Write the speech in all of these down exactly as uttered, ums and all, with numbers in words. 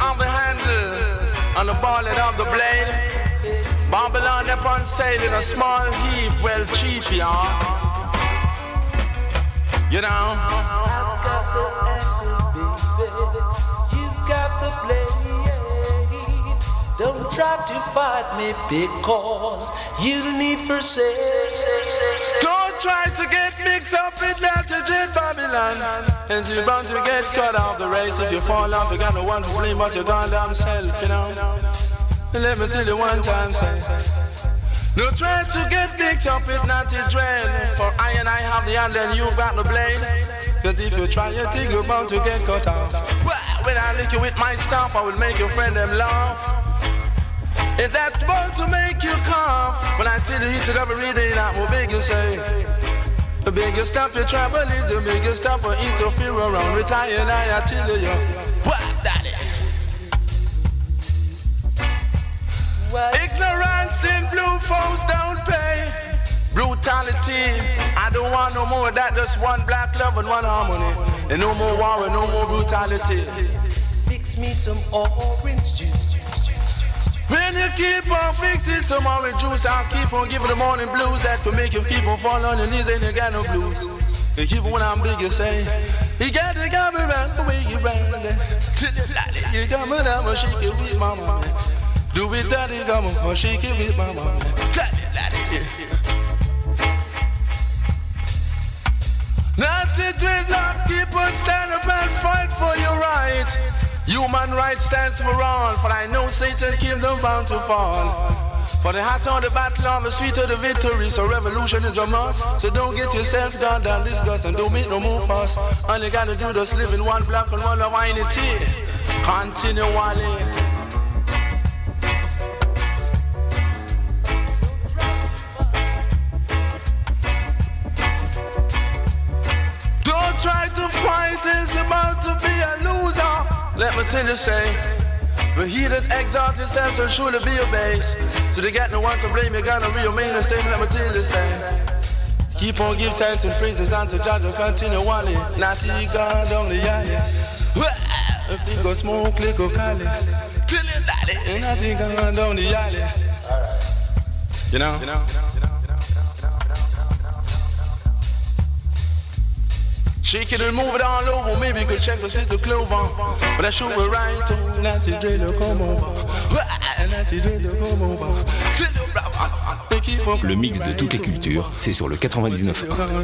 of the handle and the ball of the blade. Babylon upon sail in a small heap, well cheap, y'all. You know. I've got the angle, baby. You've got the blade. Don't try to fight me because you'll need for sale. Don't try to get mixed up with that jet Babylon, and you're bound to get cut off the race. If you fall off, you got no one to blame but your goddamn self, you know. Let me tell you one time, say. Don't try to get mixed up with Natty Dread, for I and I have the hand and you've got the blade. Cause if you try your thing, you're bound to get cut off. Well, when I lick you with my stuff, I will make your friend them laugh. If that's bound to make you cough, when I tell you eat it every day, I'm what big you say. The biggest stuff you travel is the biggest stuff for interfere around with I and I, I tell you. What, daddy? What? Ignorance in blue folks don't pay. Brutality, I don't want no more of that, just one black love and one harmony. And no more war and no more brutality. Fix me some orange juice. When you keep on fixing some orange juice, I'll keep on giving the morning blues that could make you keep on fall on your knees and you got no blues. You keep on when I'm big, you say, you got to come around the way you round. You come around and shake it with my mama. Do it daddy, come on, shake it with my mama. Not to dreadlock, keep on stand up and fight for your right. Human rights stands for all, for I know Satan kingdom bound to fall. For the hot on the battle of the sweet of the victory, so revolution is a must. So don't get yourself down down disgust and don't make no more fuss. All you gotta do is live in one block and one of unity. Continually. Don't try to fight, it's about to be a loser. Let me tell you, say, but he that exalts himself shall surely be obeyed. So they got no one to blame, you got no real mean and statement. Let me tell you, say, keep on give thanks and praises unto Judge and continue wally. Not he God only yally. If he go smoke, click or cali. Tell you daddy, and not he God only yally. You know? You know? Shake it and move it all over. Maybe you could check with Sister Clover. But I should be right to Natty Dread come over. Natty Dread come over. Le mix de toutes les cultures, c'est sur le quatre-vingt-dix-neuf point un.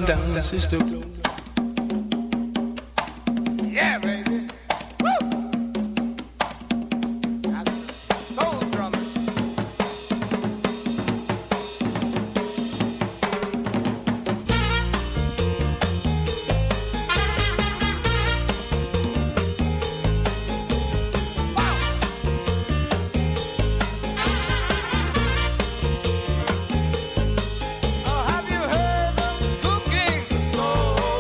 Oh, have you heard them cooking?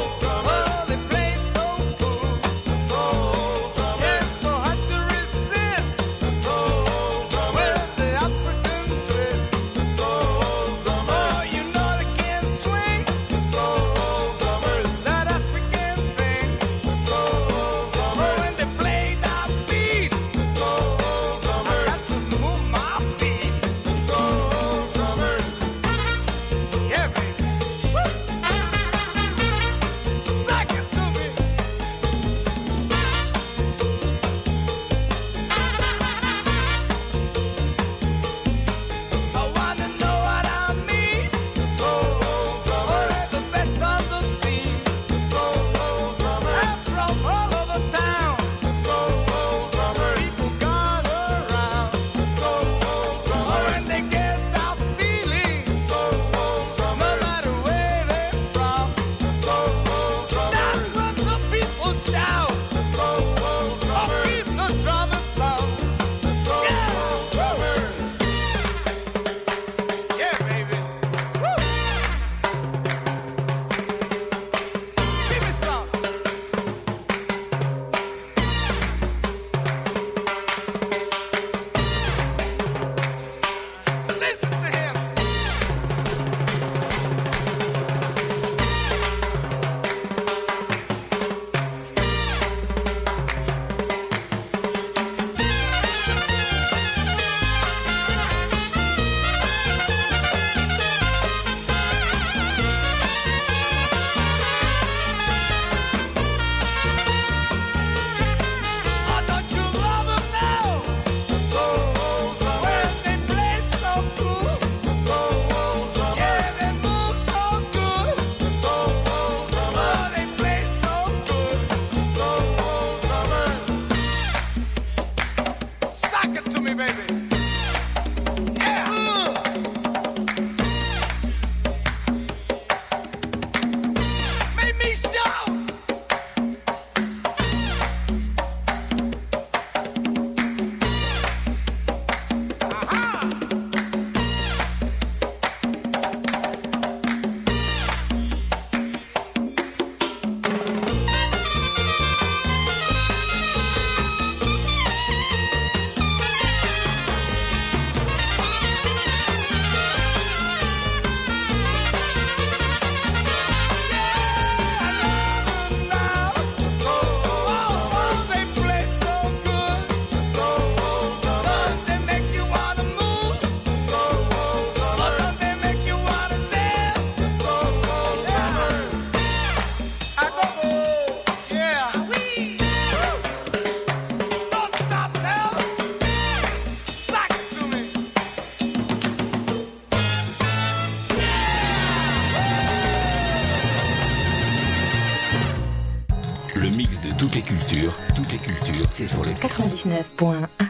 Toutes les cultures, toutes les cultures, c'est sur le quatre-vingt-dix-neuf point un.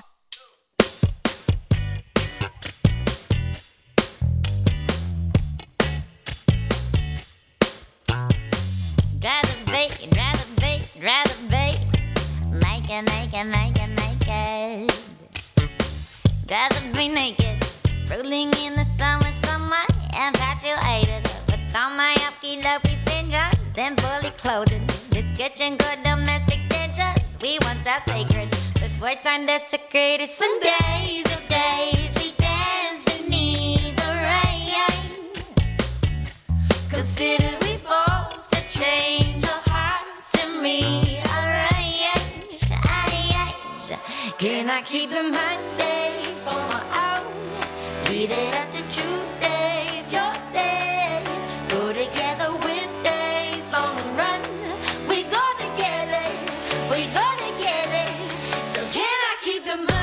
Drive the bait, drive the bait, drive the bait. Make it, make it, make it, make it. Drive the bait naked. Rolling in the sun with someone infatuated. With all my uppy dopey syndromes, then fully clothed. This kitchen good domestic dishes we once held sacred. Before time desecrated, some days of days we dance beneath the rain. Consider we both a change of hearts and rearrange. Can I keep the Mondays for my own? Leave it up to Tuesdays, your day. Go together Wednesdays, long run. We go together, we go together. So can I keep the Mondays?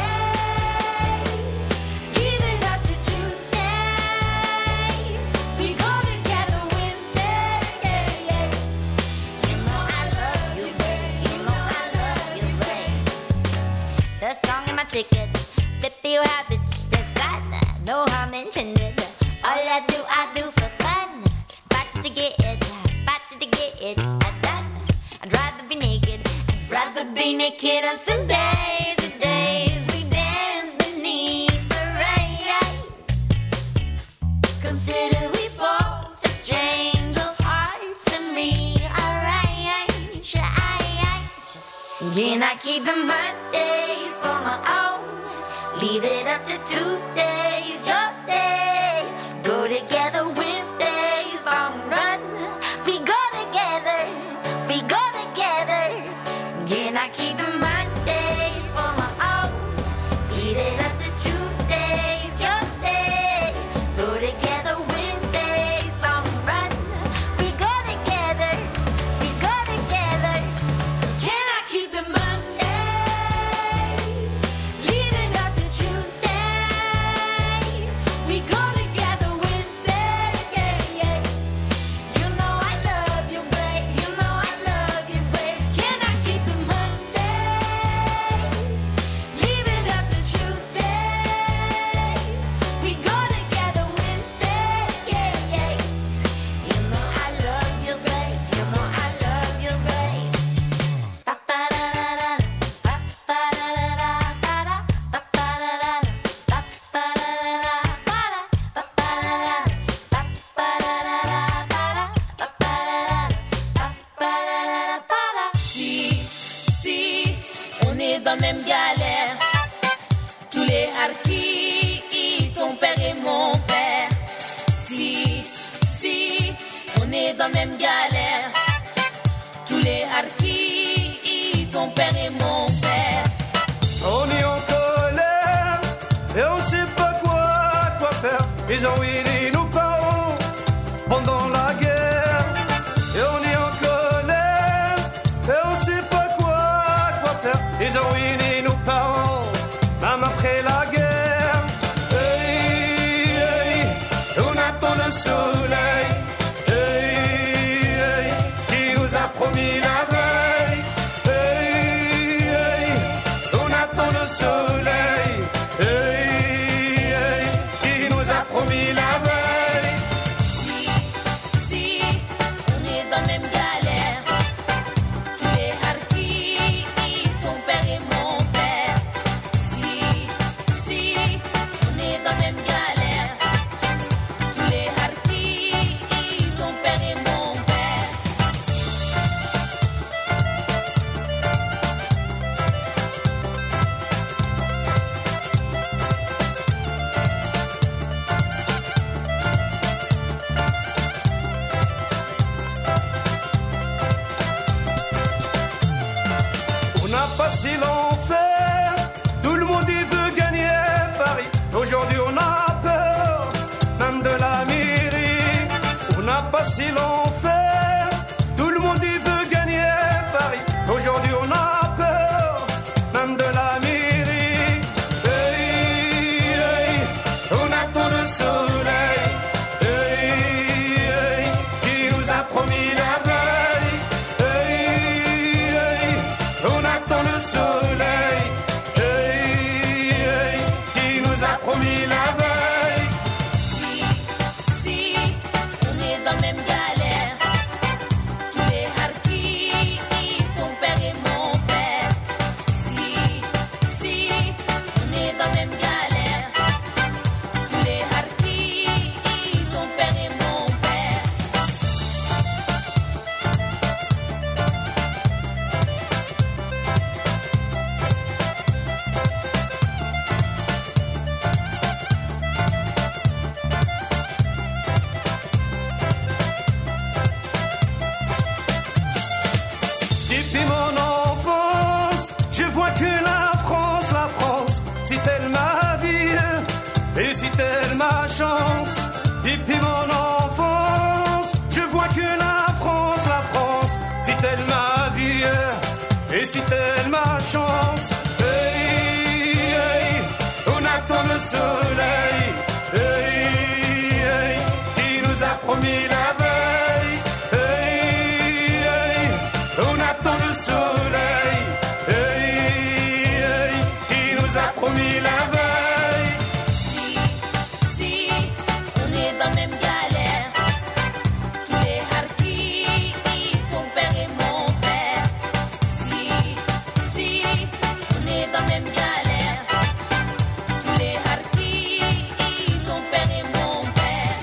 Give it up to Tuesdays. We go together Wednesdays. You know I love you, babe. You know I love you, babe. The song in my ticket. fifty habits, step side, no harm intended. All I do, I do for fun. Fight to get it, fight to get it. I done. I'd rather be naked. I'd rather be naked on some days, the days we dance beneath the rain. Consider we both a change of hearts and rearrange. Can I keep the Mondays for my own? Leave it up to Tuesdays, your day. Go together Wednesdays, long run. We go together, we go together. Can I keep the Mondays for my own? Leave it up to Tuesdays, your day. Go together Wednesdays, long run. We go together, we go together. So can I keep the Mondays? Leave it up to Tuesdays. We go together Wednesdays. You know I love you, babe. You know I love you, babe. Can I keep the Mondays? Leave it up to Tuesdays. We go together Wednesdays. You know I love you, babe. You know I love you, babe. Ba-ba-da-da-da, ba-ba-da-da-da-da, ba-ba-da-da-da, ba-ba-da-da-da, Si, si, on est dans le même galère. Tous les harkis, ton père et mon père. Si, si, on est dans le même galère. Tous les harkis, ton père et mon père. On est en colère et on sait pas quoi, quoi faire. Ils ont ruiné nos parents pendant la guerre. Et on est en colère et on sait pas quoi, quoi faire. Ils ont ruiné nos parents même après la guerre. Hey, hey, on attend le soleil. Hey, hey, qui nous a promis la veille. Hey, hey, on attend le soleil. Hey, hey, qui nous a promis la veille. Si, si, on est dans le même galère. Tous les harkis, ton père et mon père. Si, si, on est dans le même galère. Tous les harkis, ton père et mon père. On n'a pas si l'enfer, tout le monde y veut gagner Paris. Aujourd'hui on a peur, même de la mairie. On n'a pas si l'enfer, tout le monde y veut gagner Paris. Aujourd'hui on a peur, même de la mairie. Hey, hey, on attend le soleil. Hey, hey, qui nous a promis la veille. Hey, hey, Et si telle ma chance, depuis mon enfance, je vois que la France, la France, si telle ma vie, et si telle ma chance, hey, hey, on attend le soleil, hey, hey, qui nous a promis la veille, hey, hey, on attend le soleil, hey, hey, qui nous a promis la veille. Dans la même galère, tous les harkis, ton père et mon père. Si, si, on est dans la même galère, tous les harkis, ton père et mon père.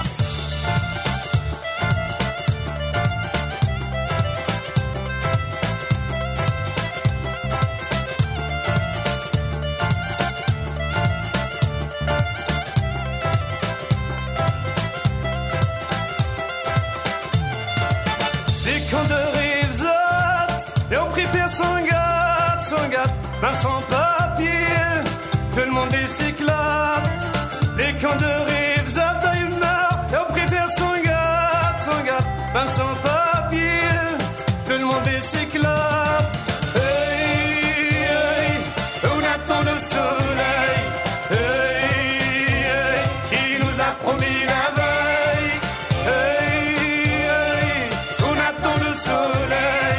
Ben sans papier, tout le monde s'éclate. Les camps de Rivesaltes à une heure, et on préfère son gâte, son gâte. Ben sans papier, tout le monde s'éclate. Hey, hey, on attend le soleil. Hey, hey, il nous a promis la veille. Hey, hey, on attend le soleil.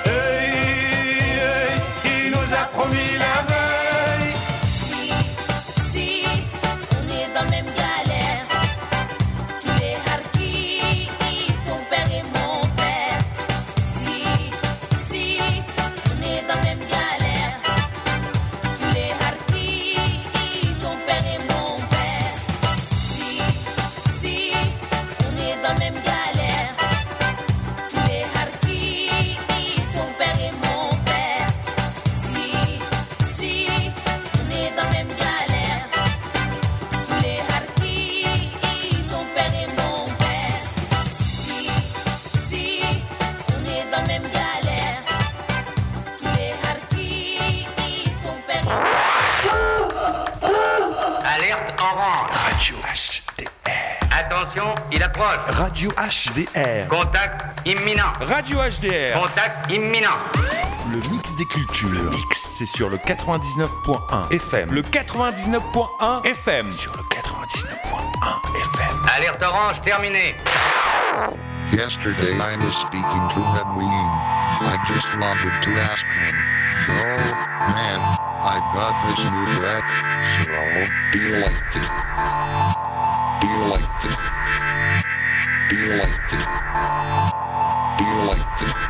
Promis la veille. Si, si, on est dans la même galère, tous les harkis, ton père et mon père. Si, si, on est dans la même galère, tous les harkis, ton père et mon père. Si, si, on est dans la même galère, tous les harkis, ton père et mon père. Si, on est dans la même galère, tous les harkis, ton père et mon père. Si, si, on est dans la même galère, tous les harkis, ton père et mon père. Alerte orange. Radio H D R. Attention, il approche. Radio H D R. Contact imminent. Radio H D R. Contact imminent. Le mix des cultures. Le mix, c'est sur le quatre-vingt-dix-neuf point un F M. Le quatre-vingt-dix-neuf point un F M. Sur le quatre-vingt-dix-neuf point un F M. Alerte orange terminée. Yesterday I was speaking to Edwin. I just wanted to ask him. Oh, man, I got this new track. So, do you like it? Do you like it? Do you like it? Do you like it?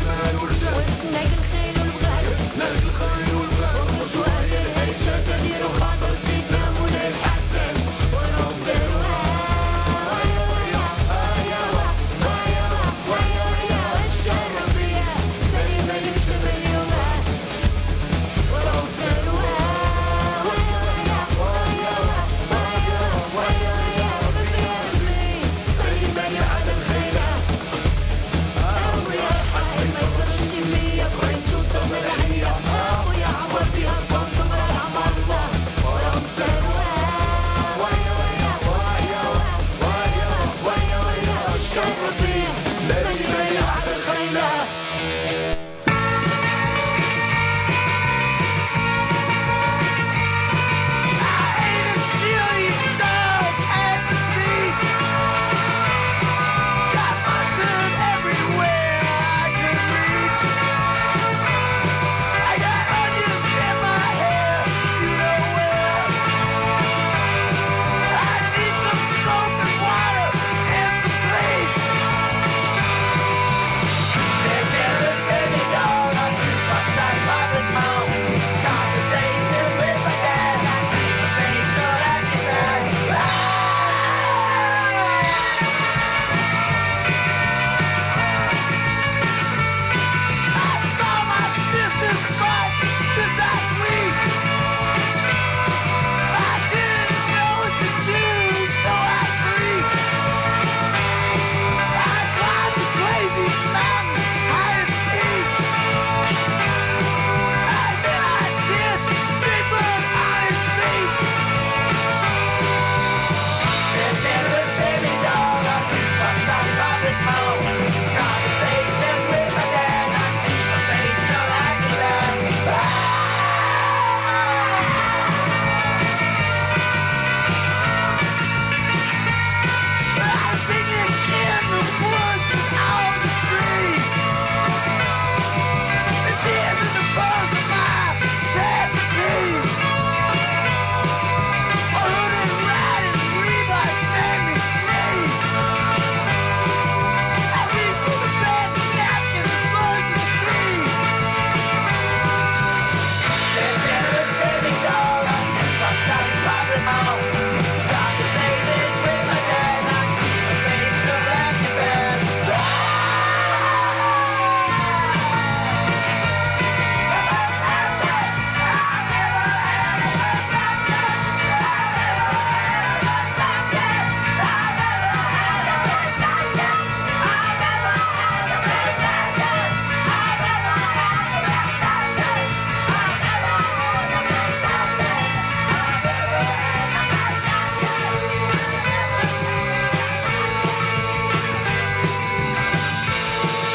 المال والجاه وسطناك الخيل والبغال وسطناك الخيل والبغال وخرجوا أهل الهرجات يديروا خاطر سيدنا مولاي الحسن وراهم ساروها ويا ويا ويا ويا ويا ويا أشكال ربيع مالي مالك شبه اليوم وراهم ساروها ويا ويا ويا ويا ويا ويا ربي يا ربي مالي مالي على الخيلة أبويا الحاج ما يفرجش فيا بغيت نشوطهم العليا أخويا عمر بيها فوق مرة عمر الله وراهم ساروها ويا ويا ويا ويا ويا ويا أشكال ربي مالي مالي على الخيلة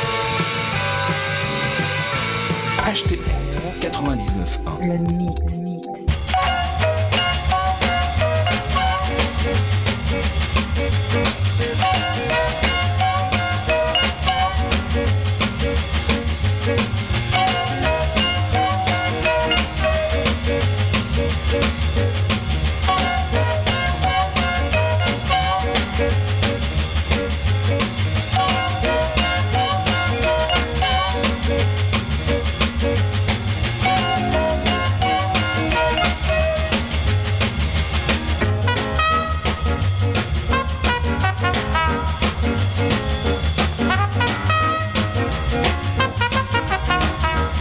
H T R quatre-vingt-dix-neuf point un. Le mix.